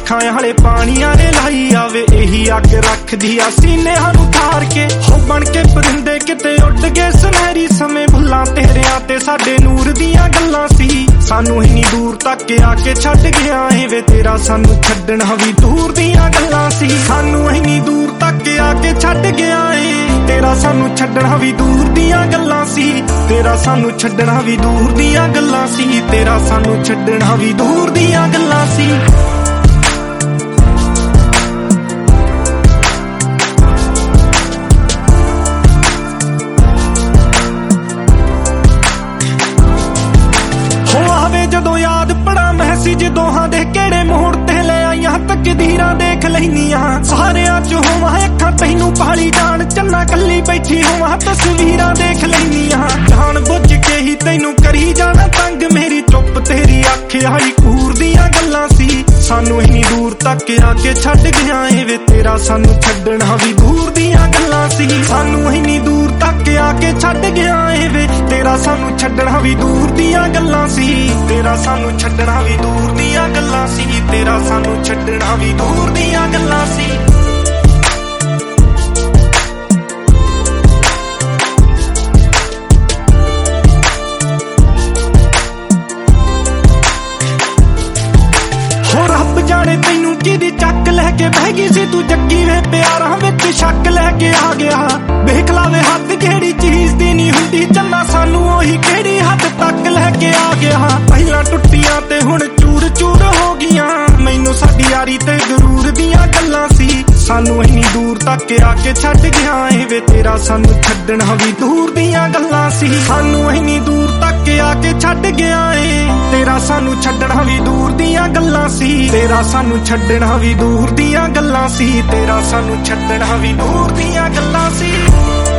ਅੱਖਾਂ ਵਾਲੇ ਪਾਣੀਆਂ ਨੇ ਲਾਈ ਆਵੇ ਇਹੀ ਅੱਗ ਰੱਖਦੀ ਆ ਸੀਨਿਆਂ ਨੂੰ ਠਾਰ ਕੇ ਹੋ ਬਣ ਕੇ ਪਰਿੰਦੇ ਕਿਤੇ ਉੱਡ ਗਏ ਸੁਨਹਿਰੀ ਸਮੇਂ ਭੁੱਲਾਂ ਤੇਰਿਆਂ ਤੇ ਸਾਡੇ ਨੂਰ ਦੀਆਂ ਗੱਲਾਂ ਸੀ ਸਾਨੂੰ ਇੰਨੀ ਦੂਰ ਤੱਕ ਆ ਕੇ ਛੱਡ ਗਿਆ ਏ ਵੇ ਤੇਰਾ ਸਾਨੂੰ ਛੱਡਣਾ ਵੀ ਦੂਰ ਦੀਆਂ ਗੱਲਾਂ ਸੀ ਸਾਨੂੰ ਇੰਨੀ ਦੂਰ ਤੱਕ ਆ ਕੇ ਛੱਡ ਗਿਆ ਏ ਤੇਰਾ ਸਾਨੂੰ ਛੱਡਣਾ ਵੀ ਦੂਰ ਦੀਆਂ ਗੱਲਾਂ ਸੀ ਤੇਰਾ ਸਾਨੂੰ ਛੱਡਣਾ ਵੀ ਦੂਰ ਦੀਆਂ ਗੱਲਾਂ ਸੀ ਤੇਰਾ ਸਾਨੂੰ ਛੱਡਣਾ ਵੀ ਦੂਰ ਦੀਆਂ ਗੱਲਾਂ ਸੀ ਜਦੋਂ ਯਾਦ ਪੜਾ ਮੈਸੇਜ ਦੋਹਾਂ ਦੇ ਕਿਹੜੇ ਮੋੜ ਤੇ ਲੈ ਆਈਆਂ ਤਕਦੀਰਾਂ ਦੇਖ ਲੈਨੀਆਂ ਸਾਰਿਆਂ ਚ ਹੋਵਾਂ ਅੱਖਾਂ ਤੈਨੂੰ ਪਾਲੀ ਜਾਣ ਚੰਨਾ ਕੱਲੀ ਬੈਠੀ ਹੋਵਾਂ ਤਸਵੀਰਾਂ ਦੇਖ ਲੈਨੀਆਂ ਜਾਣ ਬੁੱਝ ਕੇ ਹੀ ਤੈਨੂੰ ਕਰੀ ਜਾਣਾ ਤੰਗ ਮੇਰੀ ਚੁੱਪ ਤੇਰੀ ਅੱਖ ਵਾਲੀ ਕੂਰ ਦੀਆਂ ਗੱਲਾਂ ਸੀ ਸਾਨੂੰ ਇੰਨੀ ਦੂਰ ਤੱਕ ਆ ਕੇ ਛੱਡ ਗਿਆ ਏ ਵੇ ਤੇਰਾ ਸਾਨੂੰ ਛੱਡਣਾ ਵੀ ਦੂਰ ਦੀਆਂ ਗੱਲਾਂ ਸੀ ਸਾਨੂੰ ਇੰਨੀ ਦੂਰ ਤੱਕ ਆ ਕੇ ਛੱਡ ਗਿਆ ਏ ਵੇ ਤੇਰਾ ਸਾਨੂੰ ਛੱਡਣਾ ਵੀ ਦੂਰ ਦੀਆਂ ਗੱਲਾਂ ਸੀ ਤੇਰਾ ਸਾਨੂੰ ਛੱਡਣਾ ਵੀ ਦੂਰ ਦੀਆਂ ਗੱਲਾਂ ਸੀ ਤੇਰਾ ਸਾਨੂੰ ਛੱਡਣਾ ਵੀ ਦੂਰ ਦੀਆਂ ਗੱਲਾਂ ਸੀ ਰੱਬ ਜਾਣੇ ਤੈਨੂੰ ਕਿਹਦੀ ਚੱਕ ਲੈ ਕੇ ਬਹਿ ਗਈ ਸੀ ਤੂੰ ਜੱਗੀ ਵੇ ਪਿਆਰਾਂ ਵਿੱਚ ਸ਼ੱਕ ਲੈ ਕੇ ਆ ਗਿਆ ਵੇਖ ਲਾਵੇ ਹੱਦ ਕਿਹੜੀ ਚੀਜ਼ ਦੀ ਨਹੀਂ ਹੁੰਦੀ ਚੰਨਾ ਸਾਨੂੰ ਉਹੀ ਕਿਹੜੀ ਹੱਦ ਤੱਕ ਲੈ ਕੇ ਆ ਗਿਆ ਪਹਿਲਾਂ ਟੁੱਟੀਆਂ ਤੇ ਹੁਣ ਚੂਰ ਚੂਰ ਹੋ ਗਈਆਂ ਮੈਨੂੰ ਸਾਡੀ ਯਾਰੀ ਤੇ ਜ਼ਰੂਰ ਦੀਆਂ ਗੱਲਾਂ ਸੀ ਸਾਨੂੰ ਇੰਨੀ ਦੂਰ ਤੱਕ ਆ ਕੇ ਛੱਡ ਗਿਆ ਏ ਵੇ ਤੇਰਾ ਸਾਨੂੰ ਛੱਡਣਾ ਵੀ ਦੂਰ ਦੀਆਂ ਗੱਲਾਂ ਸੀ ਸਾਨੂੰ ਇੰਨੀ ਦੂਰ ਤੱਕ ਆ ਕੇ ਛੱਡ ਗਿਆ ਏ ਤੇਰਾ ਸਾਨੂੰ ਛੱਡਣਾ ਵੀ ਦੂਰ ਦੀਆਂ ਗੱਲਾਂ ਸੀ ਤੇਰਾ ਸਾਨੂੰ ਛੱਡਣਾ ਵੀ ਦੂਰ ਦੀਆਂ ਗੱਲਾਂ ਸੀ ਤੇਰਾ ਸਾਨੂੰ ਛੱਡਣਾ ਵੀ ਦੂਰ ਦੀਆਂ ਗੱਲਾਂ ਸੀ